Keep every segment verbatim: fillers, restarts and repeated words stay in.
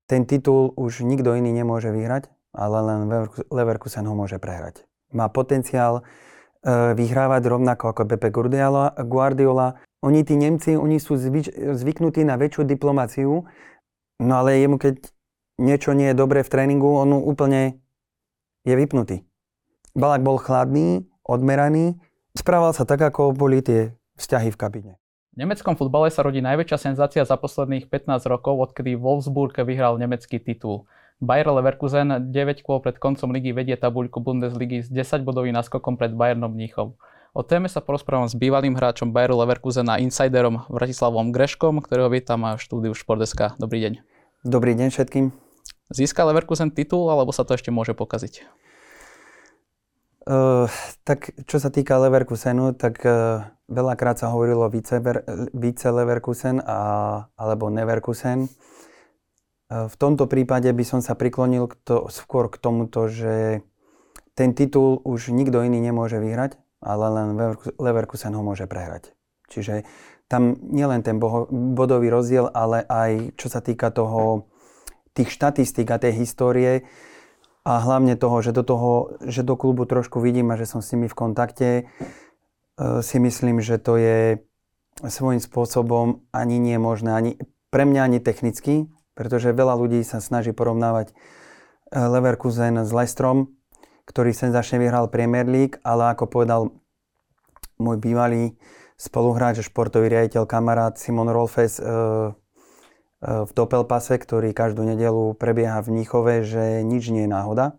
ten titul už nikto iný nemôže vyhrať, ale len Leverkusen ho môže prehrať. Má potenciál e, vyhrávať rovnako ako Pepe Guardiola. Guardiola. Oni, tí Nemci, oni sú zvyč, zvyknutí na väčšiu diplomáciu, no ale jemu, keď niečo nie je dobré v tréningu, on úplne je vypnutý. Ballack bol chladný, odmeraný, správal sa tak, ako boli tie vzťahy v kabíne. V nemeckom futbale sa rodí najväčšia senzácia za posledných pätnásť rokov, odkedy Wolfsburg vyhral nemecký titul. Bayer Leverkusen deväť kôl pred koncom ligy vedie tabuľku Bundesligy s desaťbodovým náskokom pred Bayernom Mníchov. O téme sa porozprávam s bývalým hráčom Bayeru Leverkusen a insiderom Vratislavom Greškom, ktorého vítam v štúdiu Šport.sk. Dobrý deň. Dobrý deň všetkým. Získa Leverkusen titul, alebo sa to ešte môže pokaziť? Uh, tak čo sa týka Leverkusenu, tak uh, veľakrát sa hovorilo vice, vice Leverkusen a, alebo Neverkusen. Uh, v tomto prípade by som sa priklonil k to, skôr k tomuto, že ten titul už nikto iný nemôže vyhrať, ale len Leverkusen ho môže prehrať. Čiže tam nielen ten boho, bodový rozdiel, ale aj čo sa týka toho, tých štatistík a tej histórie, a hlavne toho, že do toho, že do klubu trošku vidím a že som s nimi v kontakte, si myslím, že to je svojím spôsobom ani nie možné, ani pre mňa ani technicky, pretože veľa ľudí sa snaží porovnávať Leverkusen s Leicesterom, ktorý senzačne vyhral Premier League, ale ako povedal môj bývalý spoluhráč, športový riaditeľ, kamarát Simon Rolfes v Doppelpasse, ktorý každú nedeľu prebieha v Mníchove, že nič nie je náhoda.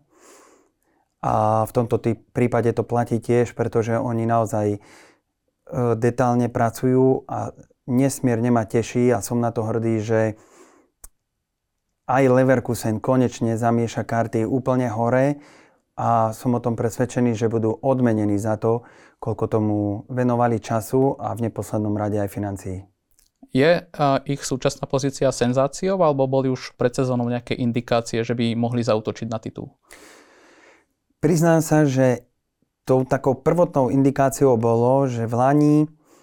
A v tomto tý, prípade to platí tiež, pretože oni naozaj e, detálne pracujú a nesmierne ma teší a som na to hrdý, že aj Leverkusen konečne zamieša karty úplne hore a som o tom presvedčený, že budú odmenení za to, koľko tomu venovali času a v neposlednom rade aj financií. Je uh, ich súčasná pozícia senzáciou, alebo boli už pred sezónou nejaké indikácie, že by mohli zaútočiť na titul? Priznám sa, že tou takou prvotnou indikáciou bolo, že v Lani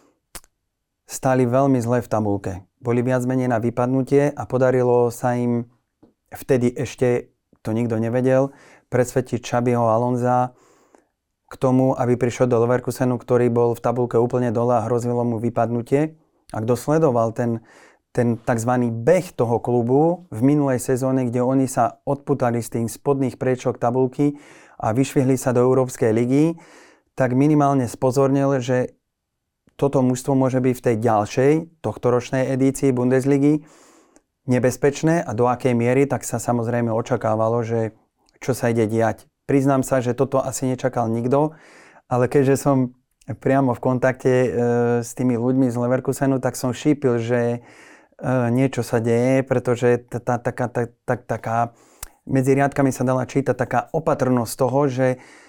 stáli veľmi zle v tabuľke. Boli viac menej na vypadnutie a podarilo sa im, vtedy ešte to nikto nevedel, presvedčiť Xabiho Alonza k tomu, aby prišiel do Leverkusenu, ktorý bol v tabuľke úplne dole a hrozilo mu vypadnutie. A kto sledoval ten, ten tzv. Beh toho klubu v minulej sezóne, kde oni sa odputali z tých spodných priečok tabuľky a vyšvihli sa do Európskej ligy, tak minimálne spozornil, že toto mužstvo môže byť v tej ďalšej, tohtoročnej edícii Bundesligy nebezpečné a do akej miery, tak sa samozrejme očakávalo, že čo sa ide diať. Priznám sa, že toto asi nečakal nikto, ale keďže som priamo v kontakte e, s tými ľuďmi z Leverkusenu, tak som šípil, že e, niečo sa deje, pretože tá, tá, taká, tá, tá, taká, medzi riadkami sa dala čítať taká opatrnosť toho, že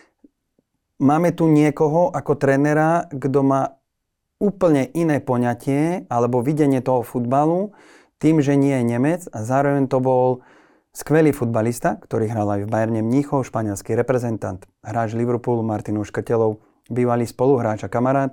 máme tu niekoho ako trénera, kto má úplne iné poňatie alebo videnie toho futbalu, tým, že nie je Nemec a zároveň to bol skvelý futbalista, ktorý hral aj v Bayerne Mníchov, španielský reprezentant, hráč Liverpoolu Martin Škrtelov, bývalý spoluhráč a kamarát,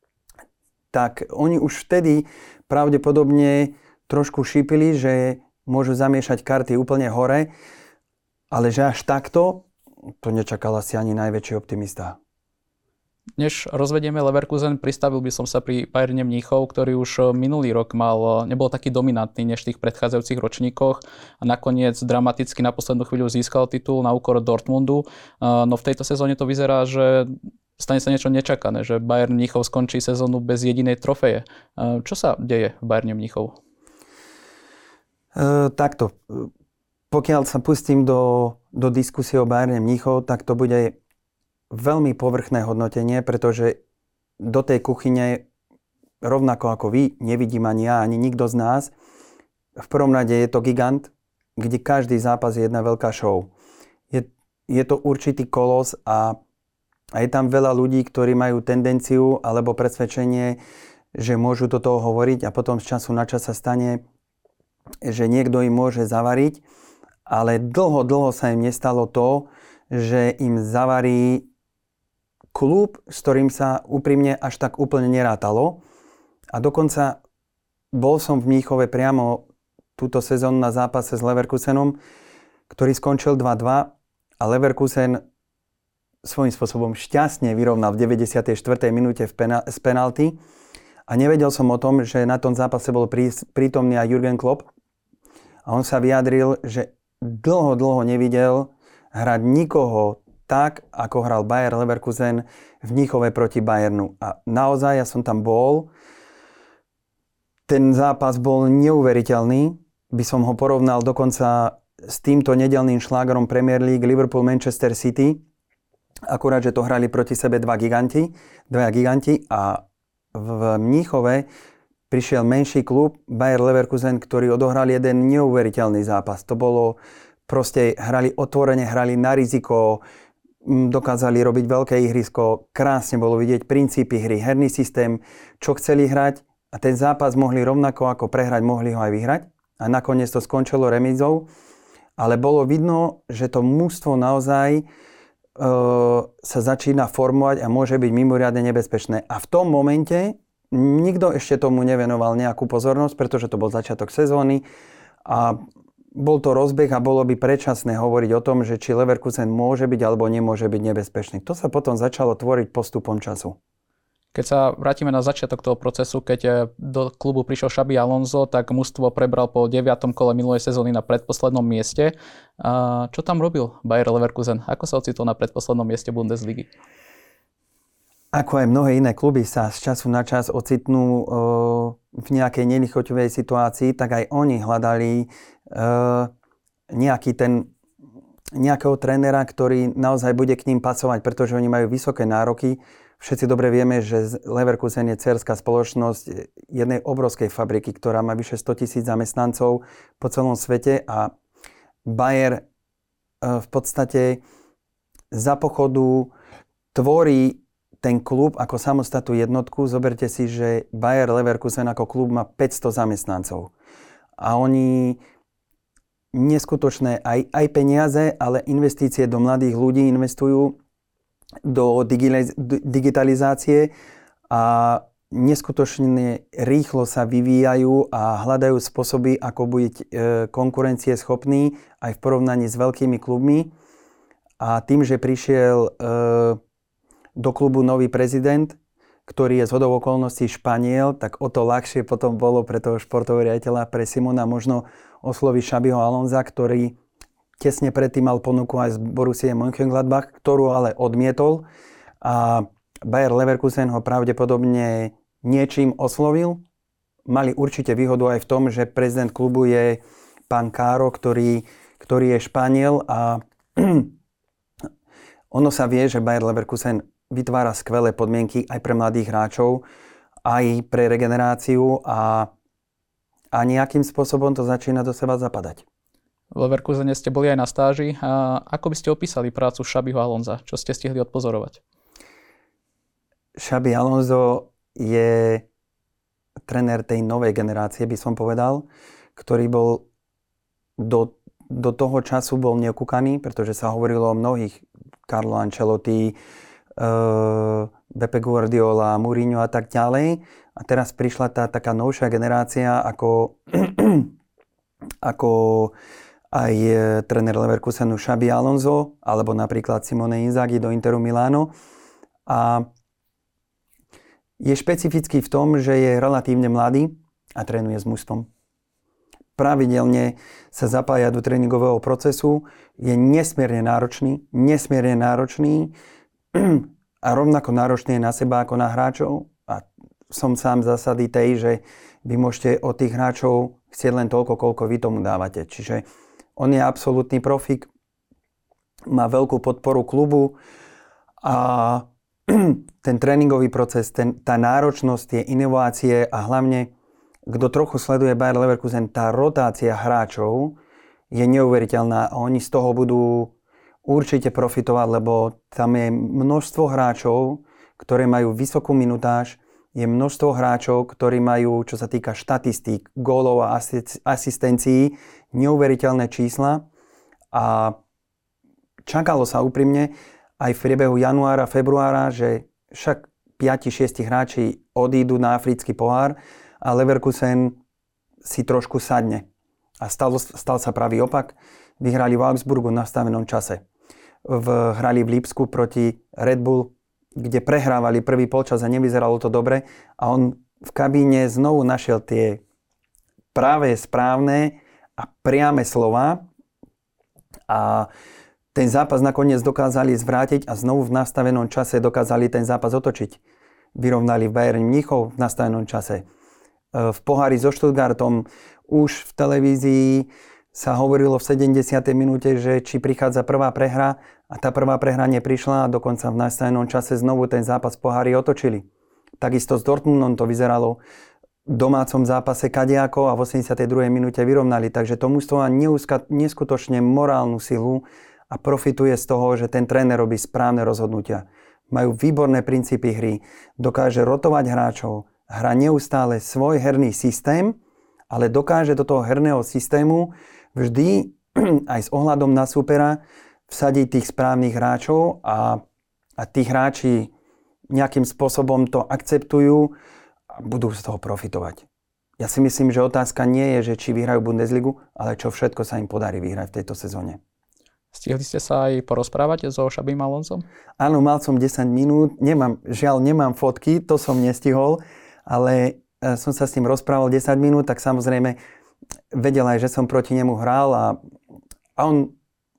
tak oni už vtedy pravdepodobne trošku šípili, že môžu zamiešať karty úplne hore, ale že až takto, to nečakal asi ani najväčší optimista. Než rozvedieme Leverkusen, pristavil by som sa pri Bayerne Mníchov, ktorý už minulý rok mal, nebol taký dominantný než v tých predchádzajúcich ročníkoch a nakoniec dramaticky na poslednú chvíľu získal titul na úkor Dortmundu. No v tejto sezóne to vyzerá, že stane sa niečo nečakané, že Bayern Mníchov skončí sezónu bez jedinej trofeje. Čo sa deje v Bayerne Mníchov? E, takto. Pokiaľ sa pustím do, do diskusie o Bayerne Mníchov, tak to bude veľmi povrchné hodnotenie, pretože do tej kuchyne, rovnako ako vy, nevidím ani ja, ani nikto z nás. V prvom rade je to gigant, kde každý zápas je jedna veľká show. Je, je to určitý kolos a A je tam veľa ľudí, ktorí majú tendenciu alebo presvedčenie, že môžu do toho hovoriť a potom z času na čas sa stane, že niekto im môže zavariť, ale dlho, dlho sa im nestalo to, že im zavarí klub, s ktorým sa úprimne až tak úplne nerátalo. A dokonca bol som v Mníchove priamo túto sezónu na zápase s Leverkusenom, ktorý skončil dva dva a Leverkusen svojím spôsobom šťastne vyrovnal v deväťdesiatej štvrtej minúte v pena- z penalty. A nevedel som o tom, že na tom zápase bol prí- prítomný aj Jürgen Klopp. A on sa vyjadril, že dlho, dlho nevidel hrať nikoho tak, ako hral Bayer Leverkusen v Mníchove proti Bayernu. A naozaj, ja som tam bol. Ten zápas bol neuveriteľný. By som ho porovnal dokonca s týmto nedeľným šlágrom Premier League Liverpool-Manchester City. Akurát, že to hrali proti sebe dva giganti, dvaja giganti a v Mníchove prišiel menší klub Bayer Leverkusen, ktorý odohral jeden neuveriteľný zápas. To bolo proste, hrali otvorene, hrali na riziko, dokázali robiť veľké ihrisko, krásne bolo vidieť princípy hry, herný systém, čo chceli hrať a ten zápas mohli rovnako ako prehrať, mohli ho aj vyhrať a nakoniec to skončilo remízou, ale bolo vidno, že to mužstvo naozaj e, sa začína formovať a môže byť mimoriadne nebezpečné. A v tom momente nikto ešte tomu nevenoval nejakú pozornosť, pretože to bol začiatok sezóny a bol to rozbeh a bolo by predčasné hovoriť o tom, že či Leverkusen môže byť alebo nemôže byť nebezpečný. To sa potom začalo tvoriť postupom času. Keď sa vrátime na začiatok toho procesu, keď do klubu prišiel Xabi Alonso, tak mužstvo prebral po deviatom kole minulej sezóny na predposlednom mieste. A čo tam robil Bayer Leverkusen? Ako sa ocitol na predposlednom mieste Bundesligy? Ako aj mnohé iné kluby sa z času na čas ocitnú e, v nejakej nelichotivej situácii, tak aj oni hľadali e, nejaký ten, nejakého trénera, ktorý naozaj bude k ním pasovať, pretože oni majú vysoké nároky. Všetci dobre vieme, že Leverkusen je dcérská spoločnosť jednej obrovskej fabriky, ktorá má vyše stotisíc zamestnancov po celom svete a Bayer e, v podstate za pochodu tvorí ten klub ako samostatnú jednotku. Zoberte si, že Bayer Leverkusen ako klub má päťsto zamestnancov. A oni neskutočné aj, aj peniaze, ale investície do mladých ľudí investujú do digitalizácie a neskutočne rýchlo sa vyvíjajú a hľadajú spôsoby, ako byť konkurencieschopní aj v porovnaní s veľkými klubmi. A tým, že prišiel do klubu nový prezident, ktorý je zhodou okolností Španiel, tak o to ľahšie potom bolo pre toho športového riaditeľa, pre Simona možno osloviť Xabiho Alonza, ktorý tesne predtým mal ponuku aj z Borussie Mönchengladbach, ktorú ale odmietol a Bayer Leverkusen ho pravdepodobne niečím oslovil. Mali určite výhodu aj v tom, že prezident klubu je pán Caro, ktorý, ktorý je Španiel a ono sa vie, že Bayer Leverkusen vytvára skvelé podmienky aj pre mladých hráčov, aj pre regeneráciu a, a nejakým spôsobom to začína do seba zapadať. V Leverkusene ste boli aj na stáži. A ako by ste opísali prácu Xabiho Alonza? Čo ste stihli odpozorovať? Xabi Alonso je tréner tej novej generácie, by som povedal, ktorý bol do, do toho času bol neokúkaný, pretože sa hovorilo o mnohých Carlo Ancelotti, Uh, Beppe Guardiola, Mourinho a tak ďalej. A teraz prišla tá taká novšia generácia ako, ako aj tréner Leverkusenu Xabi Alonso alebo napríklad Simone Inzaghi do Interu Milano. A je špecifický v tom, že je relatívne mladý a trénuje s mužstvom. Pravidelne sa zapája do tréningového procesu, je nesmierne náročný, nesmierne náročný a rovnako náročný je na seba ako na hráčov. A som sám zásady tej, že vy môžete od tých hráčov chcieť len toľko, koľko vy tomu dávate. Čiže on je absolútny profík, má veľkú podporu klubu a ten tréningový proces, ten, tá náročnosť, tie inovácie a hlavne, kto trochu sleduje Bayer Leverkusen, tá rotácia hráčov je neuveriteľná a oni z toho budú určite profitovať, lebo tam je množstvo hráčov, ktoré majú vysokú minutáž, je množstvo hráčov, ktorí majú, čo sa týka štatistík, gólov a asistencií, neuveriteľné čísla a čakalo sa úprimne aj v priebehu januára, februára, že však päť šesť hráči odídu na africký pohár a Leverkusen si trošku sadne. A stal, stal sa pravý opak. Vyhrali v Augsburgu na stavenom čase. V, hrali v Lipsku proti Red Bull, kde prehrávali prvý polčas a nevyzeralo to dobre. A on v kabíne znovu našiel tie práve, správne a priame slova. A ten zápas nakoniec dokázali zvrátiť a znovu v nastavenom čase dokázali ten zápas otočiť. Vyrovnali v Bayern Mníchov v nastavenom čase. V pohári so Stuttgartom už v televízii sa hovorilo v sedemdesiatej minúte, že či prichádza prvá prehra a tá prvá prehra neprišla a dokonca v nastavenom čase znovu ten zápas v pohári otočili. Takisto s Dortmundom to vyzeralo v domácom zápase kadejako a v osemdesiatej druhej minúte vyrovnali. Takže to mužstvo má neskutočne morálnu silu a profituje z toho, že ten tréner robí správne rozhodnutia. Majú výborné princípy hry, dokáže rotovať hráčov, hrá neustále svoj herný systém, ale dokáže do toho herného systému vždy aj s ohľadom na supera vsadiť tých správnych hráčov a, a tí hráči nejakým spôsobom to akceptujú a budú z toho profitovať. Ja si myslím, že otázka nie je, že či vyhrajú Bundesligu, ale čo všetko sa im podarí vyhrať v tejto sezóne. Stihli ste sa aj porozprávať so Xabim Alonsom? Áno, mal som desať minút. Nemám, žiaľ, nemám fotky, to som nestihol, ale som sa s ním rozprával desať minút, tak samozrejme vedel aj, že som proti nemu hral a, a on,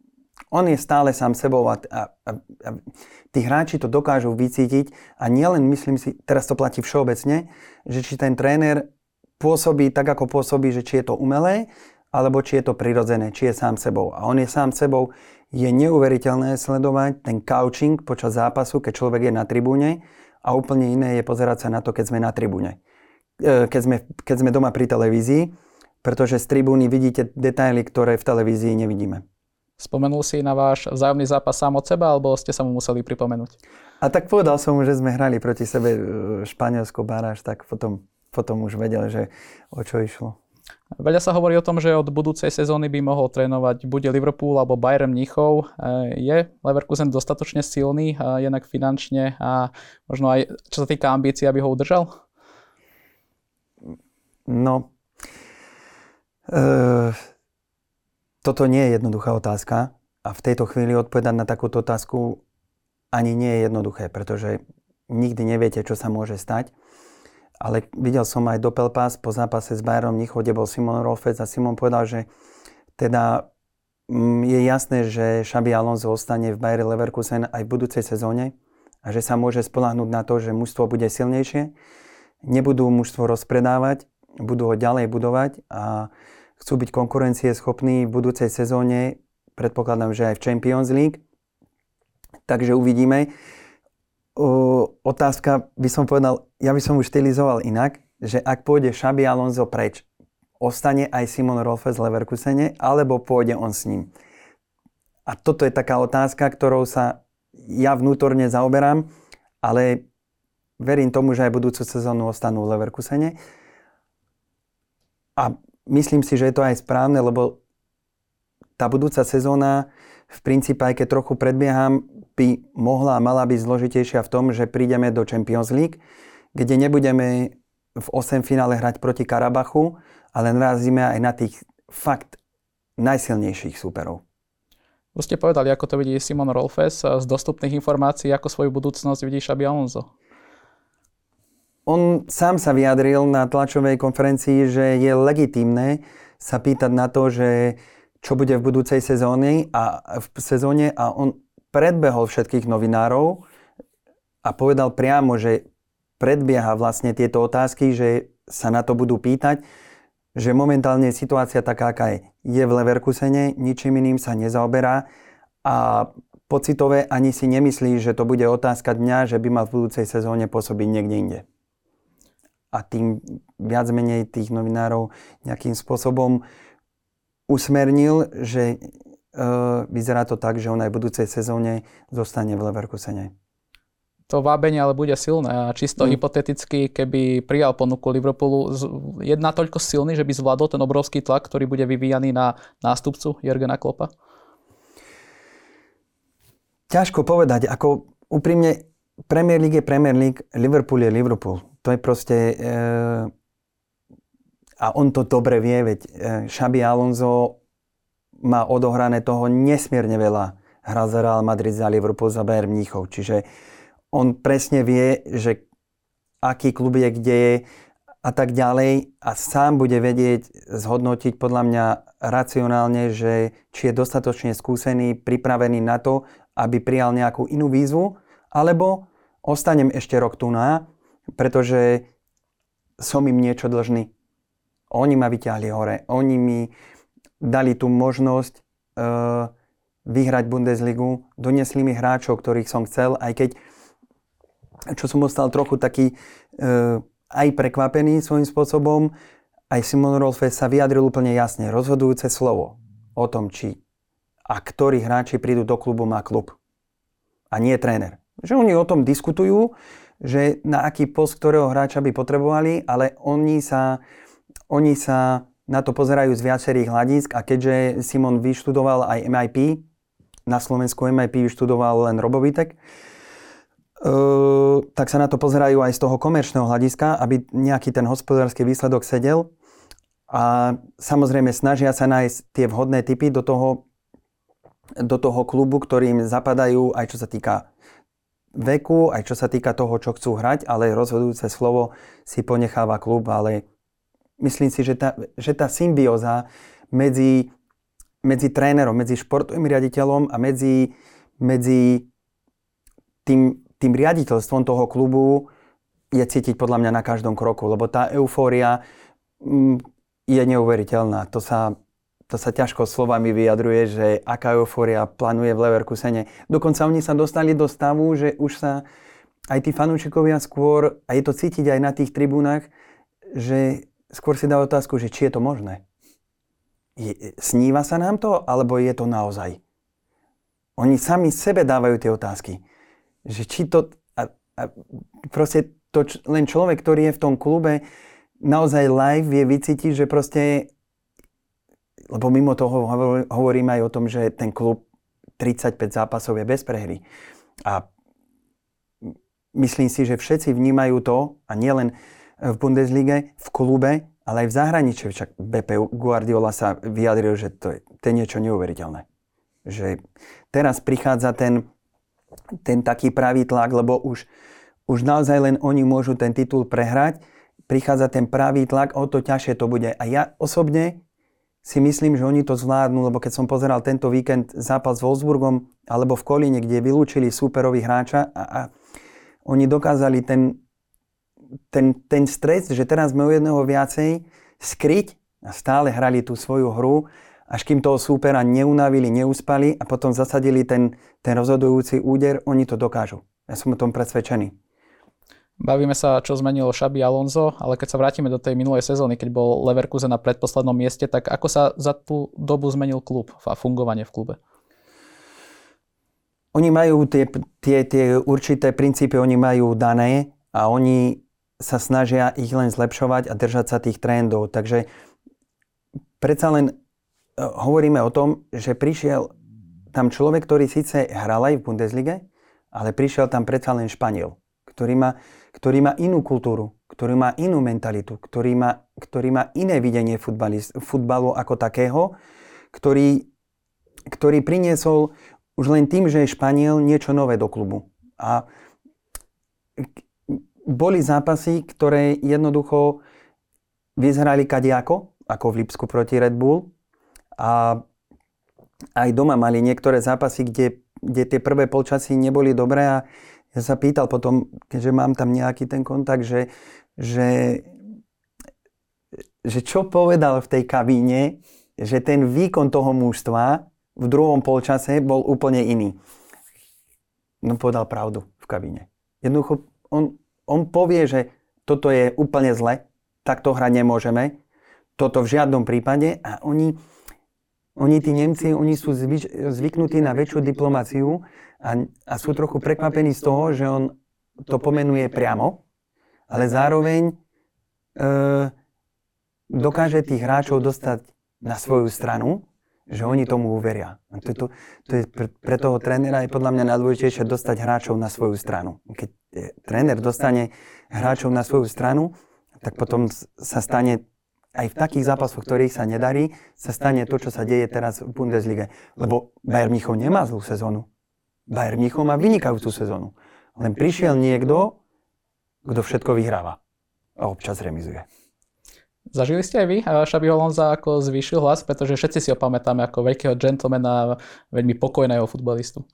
on je stále sám sebou a, a, a, a tí hráči to dokážu vycítiť a nielen, myslím si, teraz to platí všeobecne, že či ten tréner pôsobí tak, ako pôsobí, že či je to umelé, alebo či je to prirodzené, či je sám sebou. A on je sám sebou. Je neuveriteľné sledovať ten coaching počas zápasu, keď človek je na tribúne a úplne iné je pozerať sa na to, keď sme na tribúne. Keď sme, keď sme doma pri televízii, pretože z tribúny vidíte detaily, ktoré v televízii nevidíme. Spomenul si na váš vzájomný zápas sám od seba, alebo ste sa mu museli pripomenúť? A tak povedal som mu, že sme hrali proti sebe Španielsko baráž, tak potom, potom už vedel, že o čo išlo. Veľa sa hovorí o tom, že od budúcej sezóny by mohol trénovať buď Liverpool alebo Bayern Mníchov. Je Leverkusen dostatočne silný, jednak finančne a možno aj čo sa týka ambícií, aby ho udržal? No, e, toto nie je jednoduchá otázka a v tejto chvíli odpovedať na takúto otázku ani nie je jednoduché, pretože nikdy neviete, čo sa môže stať. Ale videl som aj Doppelpass po zápase s Bayernom Mníchov, kde bol Simon Rolfes a Simon povedal, že teda je jasné, že Xabi Alonso ostane v Bayer Leverkusen aj v budúcej sezóne a že sa môže spoľahnúť na to, že mužstvo bude silnejšie, nebudú mužstvo rozpredávať, budú ho ďalej budovať a chcú byť konkurencieschopní v budúcej sezóne, predpokladám, že aj v Champions League. Takže uvidíme. Uh, otázka by som povedal, ja by som už stylizoval inak, že ak pôjde Xabi Alonso preč, ostane aj Simon Rolfes v Leverkusene, alebo pôjde on s ním. A toto je taká otázka, ktorou sa ja vnútorne zaoberám, ale verím tomu, že aj budúcu sezónu ostanú v Leverkusene. A myslím si, že je to aj správne, lebo tá budúca sezóna v princípe, aj keď trochu predbieham, by mohla a mala byť zložitejšia v tom, že prídeme do Champions League, kde nebudeme v osem finále hrať proti Karabachu, ale narazíme aj na tých fakt najsilnejších súperov. Už ste povedali, ako to vidí Simon Rolfes. Z dostupných informácií, ako svoju budúcnosť vidí Xabi Alonso? On sám sa vyjadril na tlačovej konferencii, že je legitímne sa pýtať na to, že čo bude v budúcej sezóne a v sezóne a on predbehol všetkých novinárov a povedal priamo, že predbieha vlastne tieto otázky, že sa na to budú pýtať, že momentálne je situácia taká, aká je. Je v Leverkusene, ničím iným sa nezaoberá a pocitové ani si nemyslí, že to bude otázka dňa, že by mal v budúcej sezóne pôsobiť niekde inde. A tým viac menej tých novinárov nejakým spôsobom usmernil, že e, vyzerá to tak, že on aj v budúcej sezóne zostane v Leverkusene. To vábenie ale bude silné a čisto mm. hypoteticky, keby prijal ponuku Liverpoolu, je natoľko silný, že by zvládol ten obrovský tlak, ktorý bude vyvíjaný na nástupcu Jurgena Kloppa? Ťažko povedať. Ako úprimne, Premier League je Premier League, Liverpool je Liverpool. To je proste... E, A on to dobre vie, veď Xabi Alonso má odohrané toho nesmierne veľa. Hral za Real Madrid, za Liverpool, za Bayern Mníchov. Čiže on presne vie, že aký klub je, kde je a tak ďalej. A sám bude vedieť zhodnotiť podľa mňa racionálne, že či je dostatočne skúsený, pripravený na to, aby prijal nejakú inú výzvu, alebo ostanem ešte rok tu na, pretože som im niečo dlžný. Oni ma vyťahli hore. Oni mi dali tú možnosť uh, vyhrať Bundesligu. Donesli mi hráčov, ktorých som chcel, aj keď, čo som ostal trochu taký uh, aj prekvapený svojím spôsobom, aj Simon Rolfes sa vyjadril úplne jasne. Rozhodujúce slovo o tom, či a ktorí hráči prídu do klubu, má klub. A nie tréner. Že oni o tom diskutujú, že na aký post ktorého hráča by potrebovali, ale oni sa Oni sa na to pozerajú z viacerých hľadisk a keďže Simon vyštudoval aj em í pé, na Slovensku em í pé vyštudoval len Robo Vitek, uh, tak sa na to pozerajú aj z toho komerčného hľadiska, aby nejaký ten hospodársky výsledok sedel. A samozrejme snažia sa nájsť tie vhodné typy do toho, do toho klubu, ktorým zapadajú aj čo sa týka veku, aj čo sa týka toho, čo chcú hrať, ale rozhodujúce slovo si ponecháva klub, ale myslím si, že tá, že tá symbióza medzi, medzi trénerom, medzi športovým riaditeľom a medzi, medzi tým, tým riaditeľstvom toho klubu je cítiť podľa mňa na každom kroku, lebo tá eufória mm, je neuveriteľná. To sa, to sa ťažko slovami vyjadruje, že aká eufória plánuje v Leverkusene. Dokonca oni sa dostali do stavu, že už sa aj tí fanúšikovia skôr, a je to cítiť aj na tých tribúnach, že skôr si dá otázku, že či je to možné. Je, sníva sa nám to, alebo je to naozaj? Oni sami sebe dávajú tie otázky. Že či to... A, a proste to č, len človek, ktorý je v tom klube, naozaj live vie vycítiť, že proste... Lebo mimo toho hovor, hovorím aj o tom, že ten klub tridsaťpäť zápasov je bez prehry. A myslím si, že všetci vnímajú to, a nielen v Bundeslige, v klube, ale aj v zahraničí. Však bé pé Guardiola sa vyjadril, že to je, to je niečo neuveriteľné. Že teraz prichádza ten, ten taký pravý tlak, lebo už, už naozaj len oni môžu ten titul prehrať. Prichádza ten pravý tlak, o to ťažšie to bude. A ja osobne si myslím, že oni to zvládnu, lebo keď som pozeral tento víkend zápas s Wolfsburgom alebo v Kolíne, kde vylúčili súperový hráča a, a oni dokázali ten Ten, ten stres, že teraz sme o jedného viacej, skryť a stále hrali tú svoju hru, až kým toho súpera neunavili, neuspali a potom zasadili ten, ten rozhodujúci úder, oni to dokážu. Ja som o tom presvedčený. Bavíme sa, čo zmenilo Xabi Alonso, ale keď sa vrátime do tej minulej sezóny, keď bol Leverkusen na predposlednom mieste, tak ako sa za tú dobu zmenil klub a fungovanie v klube? Oni majú tie, tie, tie určité princípy, oni majú dané a oni sa snažia ich len zlepšovať a držať sa tých trendov. Takže predsa len hovoríme o tom, že prišiel tam človek, ktorý síce hral aj v Bundeslige, ale prišiel tam predsa len Španiel, ktorý má, ktorý má inú kultúru, ktorý má inú mentalitu, ktorý má, ktorý má iné videnie futbalu ako takého, ktorý, ktorý priniesol už len tým, že je Španiel, niečo nové do klubu. A boli zápasy, ktoré jednoducho vyzerali kadiako, ako v Lipsku proti Red Bull. A aj doma mali niektoré zápasy, kde, kde tie prvé polčasy neboli dobré. A ja sa pýtal potom, keďže mám tam nejaký ten kontakt, že, že, že čo povedal v tej kabíne, že ten výkon toho mužstva v druhom polčase bol úplne iný. No povedal pravdu v kabíne. Jednoducho on On povie, že toto je úplne zle, takto hrať nemôžeme, toto v žiadnom prípade a oni, oni tí Nemci, oni sú zvyč, zvyknutí na väčšiu diplomáciu a, a sú trochu prekvapení z toho, že on to pomenuje priamo, ale zároveň e, dokáže tých hráčov dostať na svoju stranu, že oni tomu uveria. A to, to, to je pre, pre toho trénera je podľa mňa najdôležitejšie dostať hráčov na svoju stranu. Keď tréner dostane hráčov na svoju stranu, tak potom sa stane aj v takých zápasoch, ktorých sa nedarí, sa stane to, čo sa deje teraz v Bundeslige. Lebo Bayern Mníchov nemá zlú sezónu. Bayern Mníchov má vynikajúcu sezónu. Len prišiel niekto, kto všetko vyhráva. A občas remizuje. Zažili ste aj vy Xabi Alonza, ako zvýšil hlas? Pretože všetci si ho pamätáme ako veľkého gentlemana, veľmi pokojného futbalistu.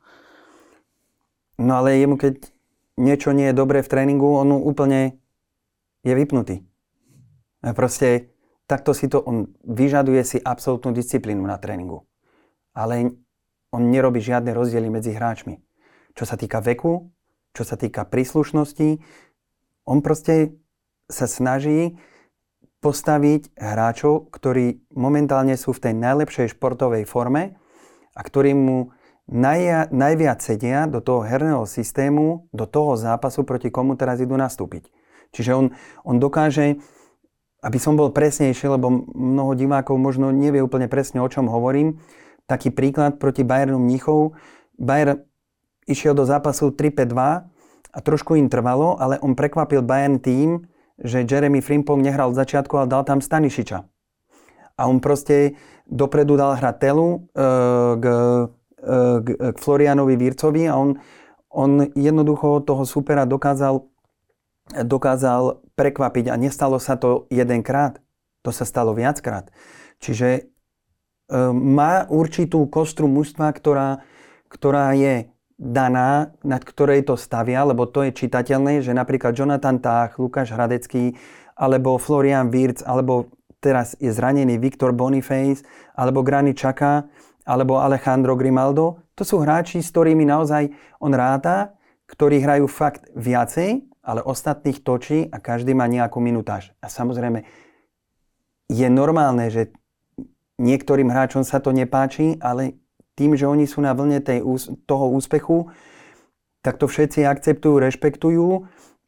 No ale jemu, keď niečo nie je dobré v tréningu, on úplne je vypnutý. A proste takto si to, on vyžaduje si absolútnu disciplínu na tréningu. Ale on nerobí žiadne rozdiely medzi hráčmi. Čo sa týka veku, čo sa týka príslušnosti, on proste sa snaží postaviť hráčov, ktorí momentálne sú v tej najlepšej športovej forme a ktorí mu naj, najviac sedia do toho herného systému, do toho zápasu, proti komu teraz idú nastúpiť. Čiže on, on dokáže, aby som bol presnejší, lebo mnoho divákov možno nevie úplne presne, o čom hovorím, taký príklad proti Bayernu Mníchov. Bayern išiel do zápasu tri päť dva a trošku im trvalo, ale on prekvapil Bayern tým, že Jeremy Frimpong nehral od začiatku, ale dal tam Stanišiča. A on proste dopredu dal hrať Telu e, k, e, k, k Florianovi Wirtzovi a on, on jednoducho toho supera dokázal, dokázal prekvapiť a nestalo sa to jedenkrát. To sa stalo viackrát. Čiže e, má určitú kostru mužstva, ktorá, ktorá je daná, nad ktorej to stavia, lebo to je čitateľné, že napríklad Jonathan Tah, Lukáš Hradecký, alebo Florian Wirtz, alebo teraz je zranený Viktor Boniface, alebo Granit Xhaka, alebo Alejandro Grimaldo. To sú hráči, s ktorými naozaj on ráta, ktorí hrajú fakt viacej, ale ostatných točí a každý má nejakú minutáž. A samozrejme, je normálne, že niektorým hráčom sa to nepáči, ale tým, že oni sú na vlne tej, toho úspechu, tak to všetci akceptujú, rešpektujú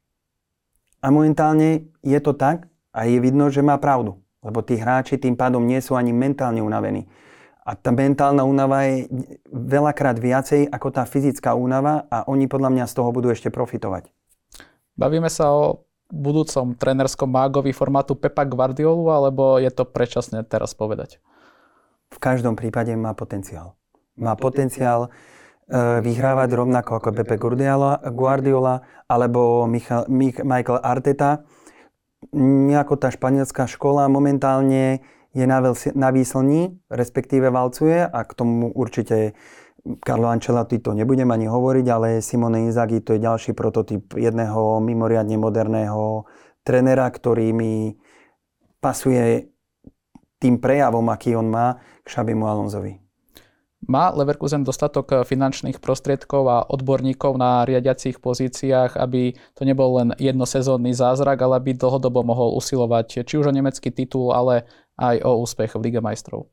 a momentálne je to tak a je vidno, že má pravdu. Lebo tí hráči tým pádom nie sú ani mentálne unavení. A tá mentálna únava je veľakrát viacej ako tá fyzická únava a oni podľa mňa z toho budú ešte profitovať. Bavíme sa o budúcom trénerskom mágovi formátu Pepa Guardiolu, alebo je to predčasné teraz povedať? V každom prípade má potenciál. Má potenciál e, vyhrávať rovnako ako Pepe Guardiola, Guardiola alebo Michal, Mich, Michael Arteta. Nejako tá španielská škola momentálne je na, veľ, na výslní, respektíve valcuje a k tomu určite Carlo Ancelotti to nebudem ani hovoriť, ale Simone Inzaghi to je ďalší prototyp jedného mimoriadne moderného trénera, ktorý mi pasuje tým prejavom, aký on má k Xabimu Alonsovi. Má Leverkusen dostatok finančných prostriedkov a odborníkov na riadiacich pozíciách, aby to nebol len jednosezónny zázrak, ale aby dlhodobo mohol usilovať či už o nemecký titul, ale aj o úspech v Lige majstrov?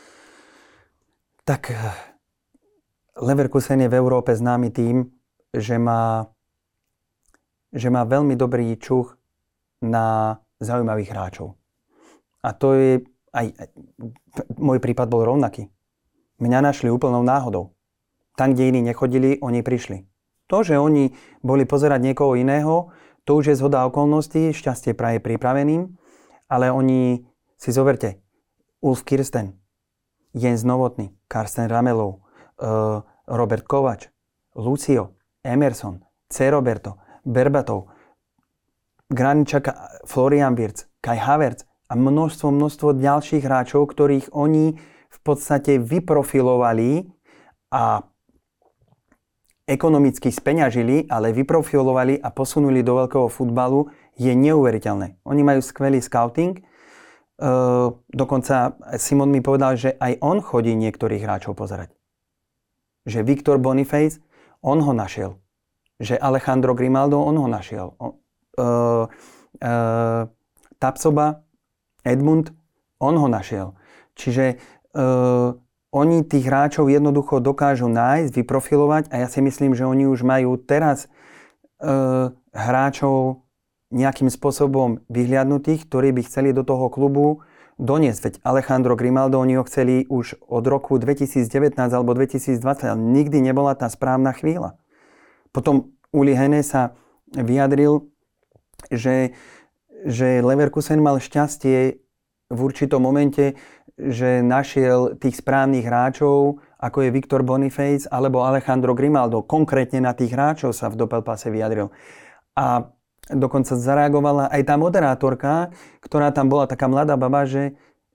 Tak Leverkusen je v Európe známy tým, že má, že má veľmi dobrý čuch na zaujímavých hráčov. A to je aj, aj môj prípad bol rovnaký. Mňa našli úplnou náhodou. Tam, kde iní nechodili, oni prišli. To, že oni boli pozerať niekoho iného, to už je zhoda okolností, šťastie praje pripraveným, ale oni, si zoberte, Ulf Kirsten, Jens Novotný, Karsten Ramelov, uh, Robert Kovač, Lucio, Emerson, C. Roberto, Berbatov, Granit Xhaka, Florian Wirtz, Kai Havertz a množstvo, množstvo ďalších hráčov, ktorých oni v podstate vyprofilovali a ekonomicky speňažili, ale vyprofilovali a posunuli do veľkého futbalu, je neuveriteľné. Oni majú skvelý scouting. Uh, dokonca Simon mi povedal, že aj on chodí niektorých hráčov pozerať. Že Viktor Boniface, on ho našiel. Že Alejandro Grimaldo, on ho našiel. Uh, uh, Tapsoba, Edmund, on ho našiel. Čiže Uh, oni tých hráčov jednoducho dokážu nájsť, vyprofilovať a ja si myslím, že oni už majú teraz uh, hráčov nejakým spôsobom vyhliadnutých, ktorí by chceli do toho klubu doniesť. Veď Alejandro Grimaldo, oni ho chceli už od roku dvetisícdevätnásť alebo dvetisícdvadsať, ale nikdy nebola tá správna chvíľa. Potom Uli Hene sa vyjadril, že, že Leverkusen mal šťastie v určitom momente, že našiel tých správnych hráčov, ako je Victor Boniface alebo Alejandro Grimaldo. Konkrétne na tých hráčov sa v Doppelpasse vyjadril. A dokonca zareagovala aj tá moderátorka, ktorá tam bola taká mladá baba, že,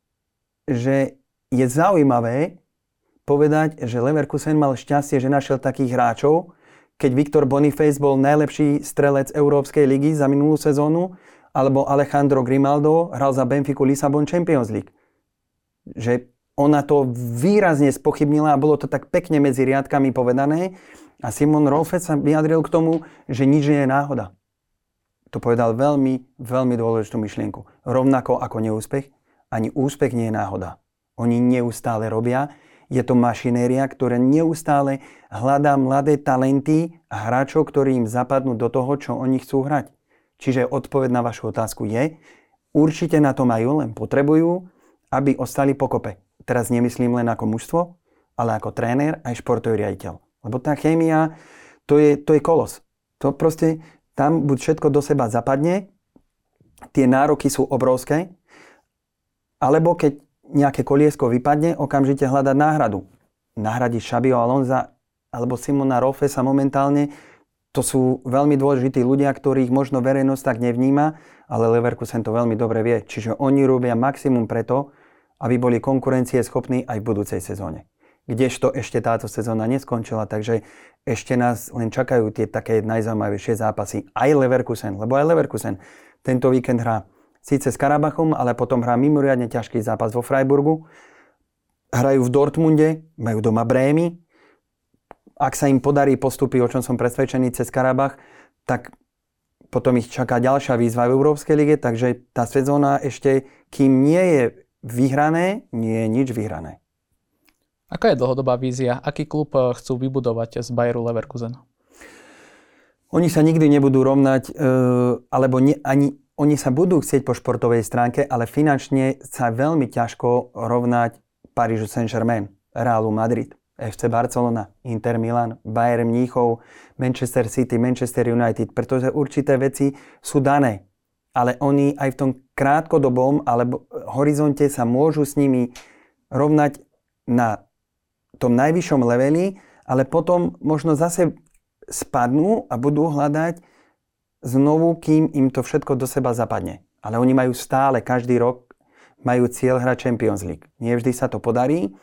že je zaujímavé povedať, že Leverkusen mal šťastie, že našiel takých hráčov, keď Victor Boniface bol najlepší strelec Európskej ligy za minulú sezónu, alebo Alejandro Grimaldo hral za Benfiku Lisabon Champions League. Že ona to výrazne spochybnila a bolo to tak pekne medzi riadkami povedané a Simon Rolfes sa vyjadril k tomu, že nič nie je náhoda. To povedal veľmi, veľmi dôležitú myšlienku. Rovnako ako neúspech, ani úspech nie je náhoda. Oni neustále robia. Je to mašinéria, ktorá neustále hľadá mladé talenty a hráčov, ktorí im zapadnú do toho, čo oni chcú hrať. Čiže odpoveď na vašu otázku je, určite na to majú, len potrebujú, aby ostali pokope. Teraz nemyslím len ako mužstvo, ale ako tréner aj športový riaditeľ. Lebo tá chémia, to je, to je kolos. To proste, tam buď všetko do seba zapadne, tie nároky sú obrovské, alebo keď nejaké koliesko vypadne, okamžite hľadať náhradu. Nahradiť Xabio Alonza alebo Simona Rolfesa momentálne, to sú veľmi dôležití ľudia, ktorých možno verejnosť tak nevníma, ale Leverkusen to veľmi dobre vie. Čiže oni robia maximum preto, aby boli konkurencieschopní aj v budúcej sezóne. Kdežto ešte táto sezóna neskončila, takže ešte nás len čakajú tie také najzaujímavejšie zápasy. Aj Leverkusen, lebo aj Leverkusen tento víkend hrá síce s Karabachom, ale potom hrá mimoriadne ťažký zápas vo Freiburgu. Hrajú v Dortmunde, majú doma Brémy. Ak sa im podarí postúpiť, o čom som presvedčený, cez Karabach, tak potom ich čaká ďalšia výzva v Európskej lige, takže tá sezóna ešte, kým nie je vyhrané, nie je nič vyhrané. Aká je dlhodobá vízia? Aký klub chcú vybudovať z Bayeru Leverkusen? Oni sa nikdy nebudú rovnať, alebo ne, ani oni sa budú chcieť po športovej stránke, ale finančne sa veľmi ťažko rovnať Parížu Saint-Germain, Realu Madrid, ef cé Barcelona, Inter Milan, Bayern Mníchov, Manchester City, Manchester United, pretože určité veci sú dané. Ale oni aj v tom krátkodobom alebo horizonte sa môžu s nimi rovnať na tom najvyššom leveli, ale potom možno zase spadnú a budú hľadať znovu, kým im to všetko do seba zapadne. Ale oni majú stále, každý rok majú cieľ hrať Champions League. Nie vždy sa to podarí,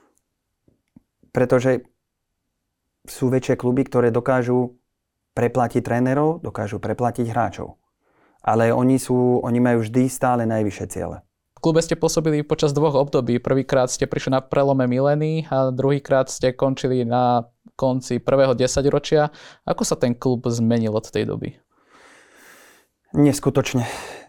pretože sú väčšie kluby, ktoré dokážu preplatiť trénerov, dokážu preplatiť hráčov. Ale oni, sú, oni majú vždy stále najvyššie ciele. V klube ste pôsobili počas dvoch období. Prvýkrát ste prišli na prelome milénií a druhýkrát ste končili na konci prvého desaťročia. Ako sa ten klub zmenil od tej doby? Neskutočne.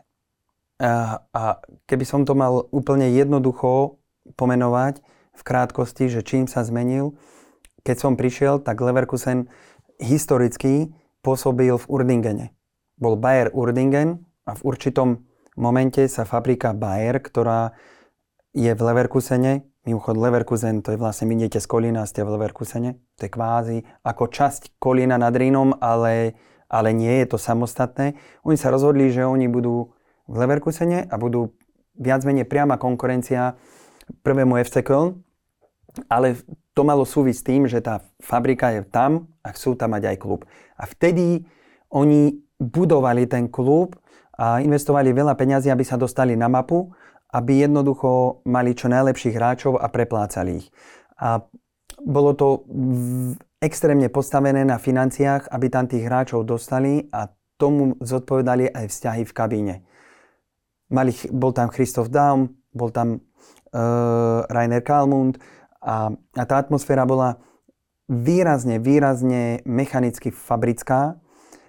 A, a keby som to mal úplne jednoducho pomenovať v krátkosti, že čím sa zmenil, keď som prišiel, tak Leverkusen historicky pôsobil v Urdingene. Bol Bayer Urdingen a v určitom momente sa fabrika Bayer, ktorá je v Leverkusene, mimochod Leverkusen, to je vlastne, miniete z Kolína, ste v Leverkusene, to je kvázi ako časť Kolína nad Rínom, ale ale nie je to samostatné. Oni sa rozhodli, že oni budú v Leverkusene a budú viac menej priama konkurencia prvému ef cé Köln, ale to malo súvisť s tým, že tá fabrika je tam a chcú tam mať aj klub. A vtedy oni budovali ten klub a investovali veľa peňazí, aby sa dostali na mapu, aby jednoducho mali čo najlepších hráčov a preplácali ich. A bolo to v extrémne postavené na financiách, aby tam tých hráčov dostali a tomu zodpovedali aj vzťahy v kabíne. Mali, bol tam Christoph Daum, bol tam uh, Rainer Kallmund a, a tá atmosféra bola výrazne, výrazne mechanicky fabrická.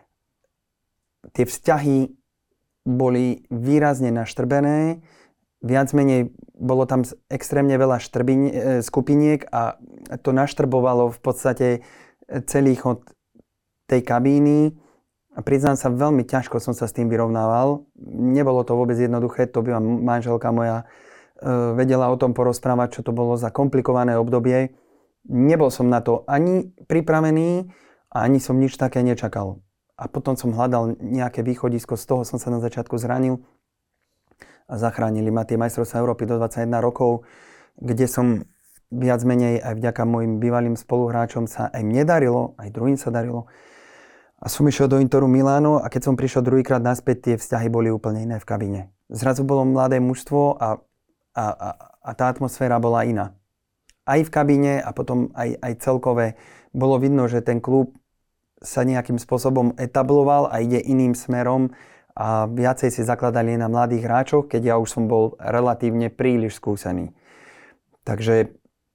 Tie vzťahy boli výrazne naštrbené, viac menej bolo tam extrémne veľa štrbin, skupiniek a to naštrbovalo v podstate celý chod tej kabíny. A priznám sa, veľmi ťažko som sa s tým vyrovnával. Nebolo to vôbec jednoduché, to by vám manželka moja e, vedela o tom porozprávať, čo to bolo za komplikované obdobie. Nebol som na to ani pripravený a ani som nič také nečakal. A potom som hľadal nejaké východisko, z toho som sa na začiatku zranil. a zachránili ma tie majstrovstvá Európy do dvadsaťjeden rokov, kde som viac menej aj vďaka mojim bývalým spoluhráčom sa aj mne darilo, aj druhým sa darilo. A som išiel do Interu Miláno a keď som prišiel druhýkrát naspäť, tie vzťahy boli úplne iné v kabíne. Zrazu bolo mladé mužstvo a, a, a, a tá atmosféra bola iná. Aj v kabíne a potom aj, aj celkové bolo vidno, že ten klub sa nejakým spôsobom etabloval a ide iným smerom a viacej si zakladali na mladých hráčoch, keď ja už som bol relatívne príliš skúsený. Takže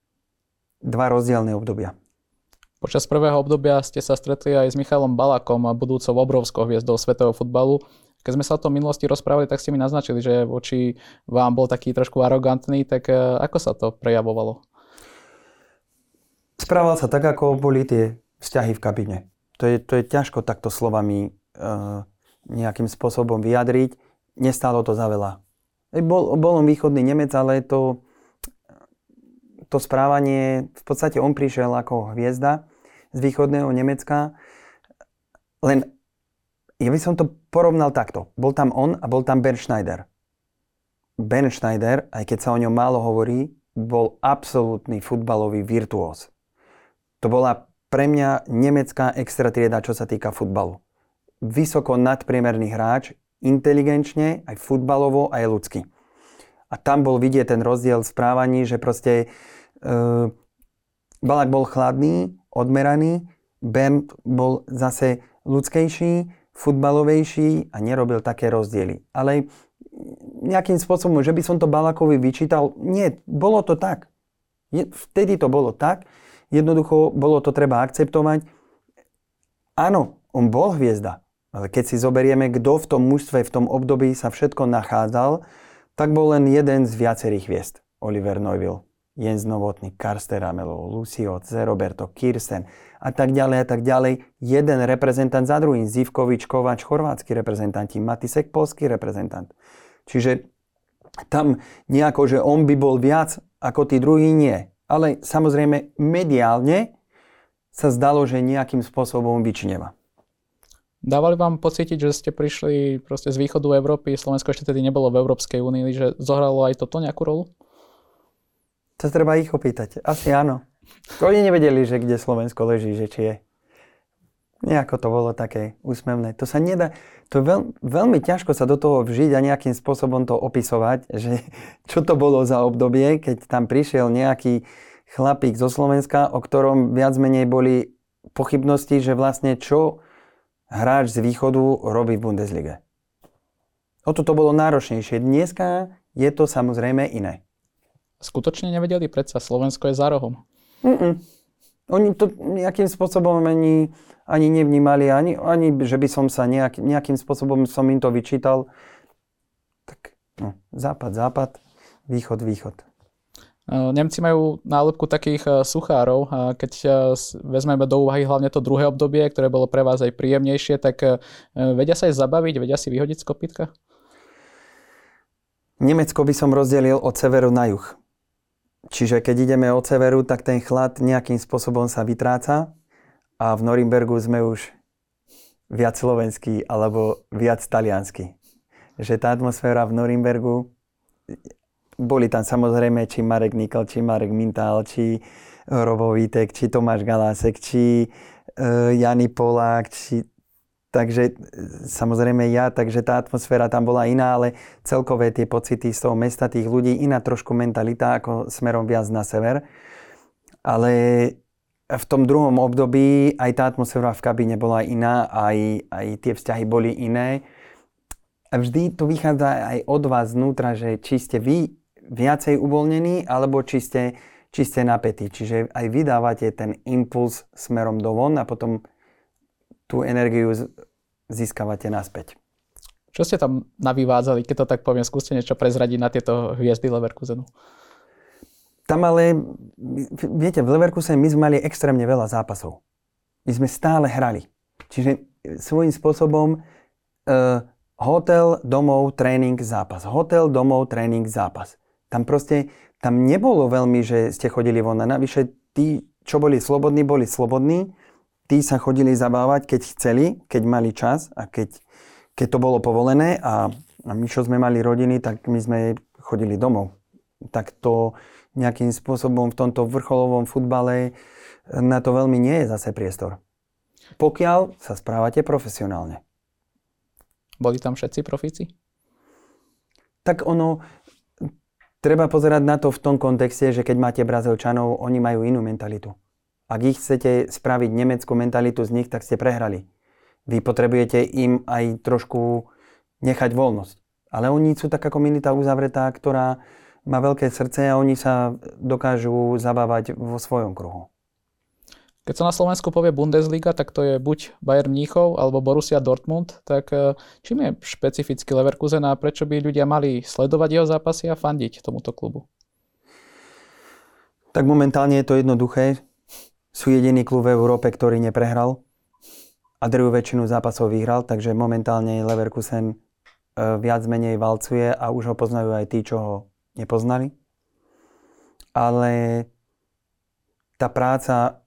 dva rozdielne obdobia. Počas prvého obdobia ste sa stretli aj s Michalom Balakom, budúcou obrovskou hviezdou svetového futbalu. Keď sme sa o tom v minulosti rozprávali, tak ste mi naznačili, že voči vám bol taký trošku arogantný, tak ako sa to prejavovalo? Správal sa tak, ako boli tie vzťahy v kabíne. To je, to je ťažko takto slovami uh, nejakým spôsobom vyjadriť. Nestálo to za veľa. Bol, bol on východný Nemec, ale to, to správanie, v podstate on prišiel ako hviezda z východného Nemecka. Len ja by som to porovnal takto. Bol tam on a bol tam Ben Schneider. Ben Schneider, aj keď sa o ňom málo hovorí, bol absolútny futbalový virtuós. To bola pre mňa nemecká extra trieda, čo sa týka futbalu. Vysoko nadpriemerný hráč, inteligenčne, aj futbalovo, aj ľudsky. A tam bol vidieť ten rozdiel v správaní, že proste e, Balak bol chladný, odmeraný, Ben bol zase ľudskejší, futbalovejší a nerobil také rozdiely. Ale nejakým spôsobom, že by som to Balakovi vyčítal, nie, bolo to tak. Je, vtedy to bolo tak. Jednoducho bolo to treba akceptovať. Áno, on bol hviezda, ale keď si zoberieme, kto v tom mužstve, v tom období sa všetko nachádzal, tak bol len jeden z viacerých hviezd. Oliver Neuville, Jens Novotný, Karsten Ramelow, Lucio, Ze Roberto, Kirsten a tak ďalej a tak ďalej. Jeden reprezentant za druhým, Zivkovič, Kovač, chorvátsky reprezentanti, Matisek, polský reprezentant. Čiže tam nejako, že on by bol viac ako tí druhí, nie. Ale samozrejme mediálne sa zdalo, že nejakým spôsobom vyčnieva. Dávali vám pocítiť, že ste prišli proste z východu Európy, Slovensko ešte tedy nebolo v Európskej únii, že zohralo aj toto nejakú rolu? To treba ich opýtať. Asi áno. Oni nevedeli, že kde Slovensko leží, že či je. Nejako to bolo také úsmevné. To sa nedá, to veľ, veľmi ťažko sa do toho vžiť a nejakým spôsobom to opisovať, že čo to bolo za obdobie, keď tam prišiel nejaký chlapík zo Slovenska, o ktorom viac menej boli pochybnosti, že vlastne čo hráč z východu robí v Bundeslige. O to to bolo náročnejšie. Dneska je to samozrejme iné. Skutočne nevedeli, predsa Slovensko je za rohom. Mm-mm. Oni to nejakým spôsobom ani, ani nevnímali, ani, ani že by som sa nejak, nejakým spôsobom som im to vyčítal. Tak no, západ, západ, východ, východ. Nemci majú nálepku takých suchárov. Keď vezmeme do úvahy hlavne to druhé obdobie, ktoré bolo pre vás aj príjemnejšie, tak vedia sa aj zabaviť, vedia si vyhodiť z kopytka? Nemecko by som rozdelil od severu na juh. Čiže keď ideme od severu, tak ten chlad nejakým spôsobom sa vytráca a v Norimbergu sme už viac slovenský alebo viac taliansky. Že tá atmosféra v Norimbergu, boli tam samozrejme či Marek Nikl, či Marek Mintal, či Robo Vítek, či Tomáš Galásek, či uh, Jani Polák, či... Takže samozrejme ja, takže tá atmosféra tam bola iná, ale celkové tie pocity z toho mesta, tých ľudí, iná trošku mentalita, ako smerom viac na sever. Ale v tom druhom období aj tá atmosféra v kabíne bola iná, aj, aj tie vzťahy boli iné. A vždy to vychádza aj od vás znútra, že či ste vy viacej uvoľnení, alebo či ste, či ste napätí. Čiže aj vy dávate ten impuls smerom dovon a potom tú energiu získavate naspäť. Čo ste tam navyvádzali, keď to tak poviem? Skúste niečo prezradiť na tieto hviezdy Leverkusenu. Tam ale, viete, v Leverkusenu my sme mali extrémne veľa zápasov. My sme stále hrali. Čiže svojím spôsobom uh, hotel, domov, tréning, zápas. Hotel, domov, tréning, zápas. Tam proste, tam nebolo veľmi, že ste chodili von. A navyše tí, čo boli slobodní, boli slobodní. Tí sa chodili zabávať, keď chceli, keď mali čas a keď, keď to bolo povolené a A my, čo sme mali rodiny, tak my sme chodili domov. Tak to nejakým spôsobom v tomto vrcholovom futbale na to veľmi nie je zase priestor. Pokiaľ sa správate profesionálne. Boli tam všetci profíci? Tak ono, treba pozerať na to v tom kontexte, že keď máte Brazílčanov, oni majú inú mentalitu. Ak ich chcete spraviť nemeckú mentalitu z nich, tak ste prehrali. Vy potrebujete im aj trošku nechať voľnosť. Ale oni sú taká komunita uzavretá, ktorá má veľké srdce a oni sa dokážu zabávať vo svojom kruhu. Keď sa na Slovensku povie Bundesliga, tak to je buď Bayern Mníchov alebo Borussia Dortmund. Tak čím je špecifický Leverkusen a prečo by ľudia mali sledovať jeho zápasy a fandiť tomuto klubu? Tak momentálne je to jednoduché. Sú jediný klub v Európe, ktorý neprehral a druhú väčšinu zápasov vyhral, takže momentálne Leverkusen viac menej valcuje a už ho poznajú aj tí, čo ho nepoznali. Ale tá práca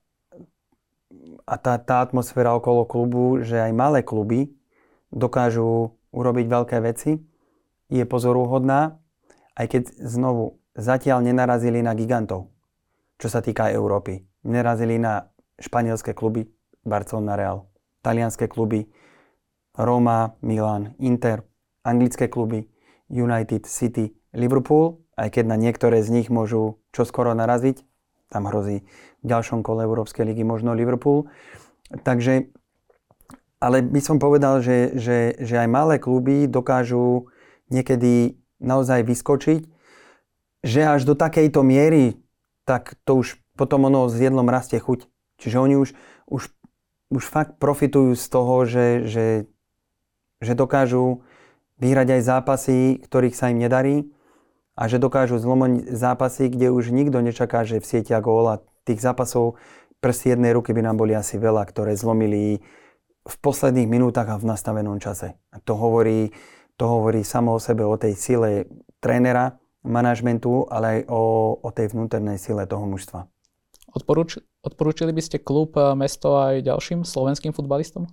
a tá, tá atmosféra okolo klubu, že aj malé kluby dokážu urobiť veľké veci, je pozoruhodná, aj keď znovu zatiaľ nenarazili na gigantov, čo sa týka Európy. Nenarazili na španielské kluby, Barcelona, Real, talianské kluby, Roma, Milan, Inter, anglické kluby, United, City, Liverpool, aj keď na niektoré z nich môžu čoskoro naraziť, tam hrozí v ďalšom kole Európskej ligy možno Liverpool. Takže, ale by som povedal, že, že, že aj malé kluby dokážu niekedy naozaj vyskočiť, že až do takejto miery, tak to už potom ono s jedlom rastie chuť. Čiže oni už, už, už fakt profitujú z toho, že, že, že dokážu vyhrať aj zápasy, ktorých sa im nedarí, a že dokážu zlomiť zápasy, kde už nikto nečaká, že vsietia gól, a tých zápasov prsty jednej ruky by nám boli asi veľa, ktoré zlomili v posledných minútach a v nastavenom čase. A to hovorí, to hovorí samo o sebe, o tej sile trénera, manažmentu, ale aj o, o tej vnútornej sile toho mužstva. Odporúč, odporúčili by ste klub, mesto aj ďalším slovenským futbalistom?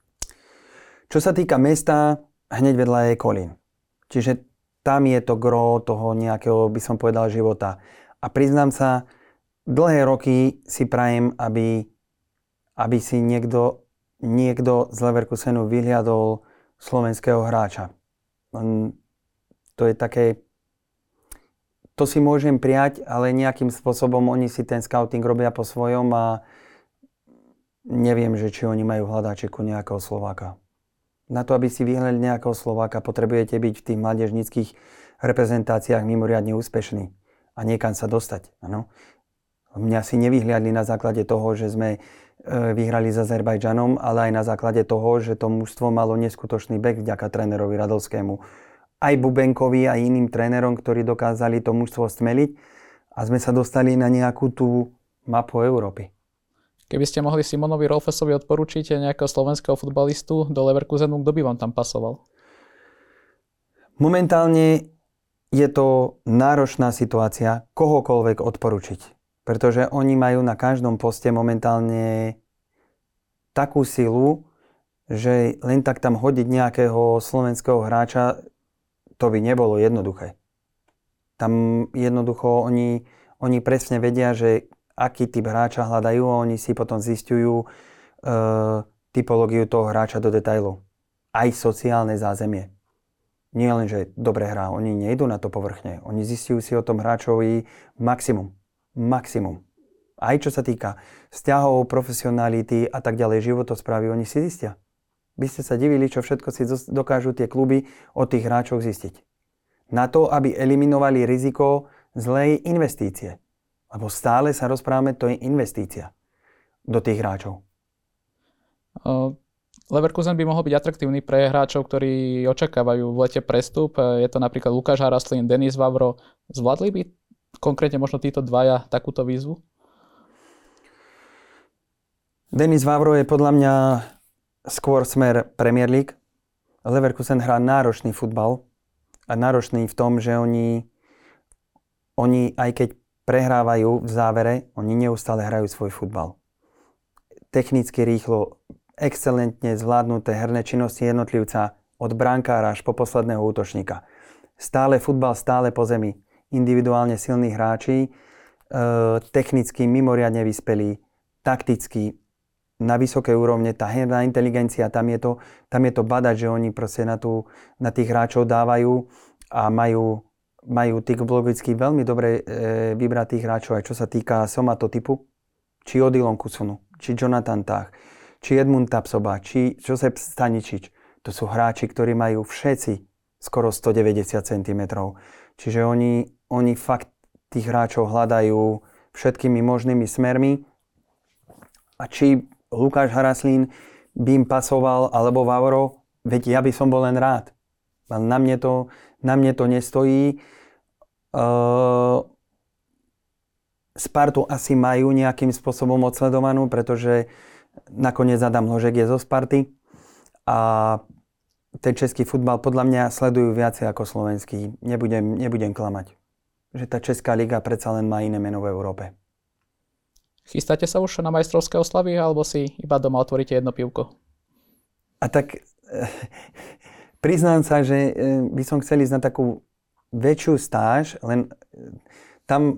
Čo sa týka mesta, hneď vedľa je Kolín. Čiže tam je to gro toho nejakého, by som povedal, života. A priznám sa, dlhé roky si prajem, aby, aby si niekto, niekto z Leverkusenu vyhliadol slovenského hráča. To je také, to si môžem prijať, ale nejakým spôsobom oni si ten scouting robia po svojom a neviem, že či oni majú v hľadáčiku nejakého Slováka. Na to, aby si vyhľadali nejakého Slováka, potrebujete byť v tých mládežníckych reprezentáciách mimoriadne úspešní a niekam sa dostať. Ano? Mňa si nevyhliadli na základe toho, že sme e, vyhrali s Azerbajdžanom, ale aj na základe toho, že to mužstvo malo neskutočný bek vďaka trénerovi Radovskému. Aj Bubenkovi, aj iným trénerom, ktorí dokázali to mužstvo stmeliť, a sme sa dostali na nejakú tú mapu Európy. Keby ste mohli Simonovi Rolfesovi odporučiť nejakého slovenského futbalistu do Leverkusenu, kto by vám tam pasoval? Momentálne je to náročná situácia kohokoľvek odporučiť. Pretože oni majú na každom poste momentálne takú silu, že len tak tam hodiť nejakého slovenského hráča, to by nebolo jednoduché. Tam jednoducho oni, oni presne vedia, že aký typ hráča hľadajú, a oni si potom zisťujú e, typológiu toho hráča do detailov. Aj sociálne zázemie. Nie len, že dobre hrá, oni nejdú na to povrchne. Oni zistujú si o tom hráčovi maximum. Maximum. Aj čo sa týka vzťahov, profesionality a tak ďalej, životosprávy, oni si zistia. By ste sa divili, čo všetko si dokážu tie kluby od tých hráčov zistiť. Na to, aby eliminovali riziko zlej investície. Lebo stále sa rozprávame, to je investícia do tých hráčov. Uh, Leverkusen by mohol byť atraktívny pre hráčov, ktorí očakávajú v lete prestup. Je to napríklad Lukáš Haraslín, Denis Vavro. Zvládli by konkrétne možno títo dvaja takúto výzvu? Denis Vavro je podľa mňa skôr smer Premier League. Leverkusen hrá náročný futbal. A náročný v tom, že oni, oni aj keď prehrávajú v závere, oni neustále hrajú svoj futbal. Technicky rýchlo, excelentne zvládnuté herné činnosti jednotlivca, od brankára až po posledného útočníka. Stále futbal, stále po zemi. Individuálne silní hráči, e, technicky mimoriadne vyspelí, takticky na vysokej úrovne, tá herná inteligencia, tam je to, tam je to badať, že oni proste na, tú, na tých hráčov dávajú a majú, majú typologicky veľmi dobre e, vybratých hráčov, aj čo sa týka somatotypu, či Odilon Kusunu, či Jonathan Tah, či Edmund Tapsoba, či Josep Staničič. To sú hráči, ktorí majú všetci skoro stodeväťdesiat centimetrov. Čiže oni, oni fakt tých hráčov hľadajú všetkými možnými smermi. A či Lukáš Haraslín by im pasoval, alebo Vavro, veď ja by som bol len rád. Na mne to, na mne to nestojí. Uh, Spartu asi majú nejakým spôsobom odsledovanú, pretože nakoniec Adam Hložek je zo Sparty. A ten český futbal podľa mňa sledujú viacej ako slovenský. Nebudem, nebudem klamať. Že tá česká liga predsa len má iné meno v Európe. Chystáte sa už na majstrovské oslavy, alebo si iba doma otvoríte jedno pivko? A tak eh, priznám sa, že eh, by som chcel ísť na takú väčšiu stáž, len eh, tam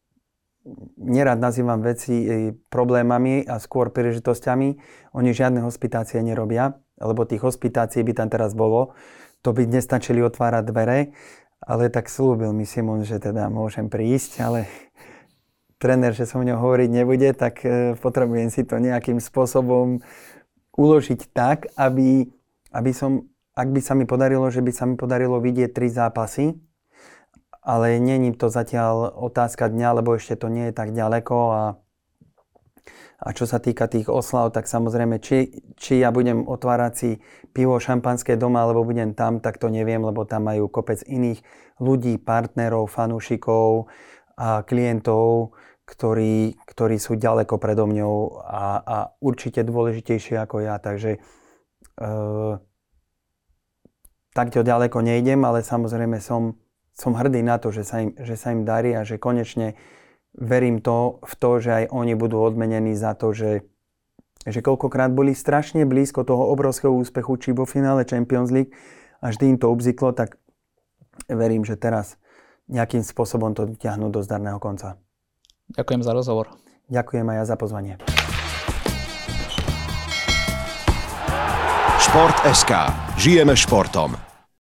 nerad nazývam veci eh, problémami a skôr príležitosťami. Oni žiadne hospitácie nerobia, lebo tých hospitácií by tam teraz bolo. To by nestačili otvárať dvere, ale tak slúbil mi Simon, že teda môžem prísť, ale tréner, že som o ňom hovoriť nebude, tak potrebujem si to nejakým spôsobom uložiť tak, aby, aby som, ak by sa mi podarilo, že by sa mi podarilo vidieť tri zápasy, ale není to zatiaľ otázka dňa, lebo ešte to nie je tak ďaleko a, a čo sa týka tých oslav, tak samozrejme, či, či ja budem otvárať si pivo šampanské doma, alebo budem tam, tak to neviem, lebo tam majú kopec iných ľudí, partnerov, fanúšikov a klientov, ktorí, ktorí sú ďaleko predo mňou a, a určite dôležitejšie ako ja. Takže e, takto ďaleko nejdem, ale samozrejme som, som hrdý na to, že sa, im, že sa im darí a že konečne verím to, v to, že aj oni budú odmenení za to, že, že koľkokrát boli strašne blízko toho obrovského úspechu, či vo finále Champions League a vždy im to obzyklo, tak verím, že teraz nejakým spôsobom to dotiahnu do zdarného konca. Ďakujem za rozhovor. Ďakujem aj ja za pozvanie. Šport bodka es ká. Žijeme športom.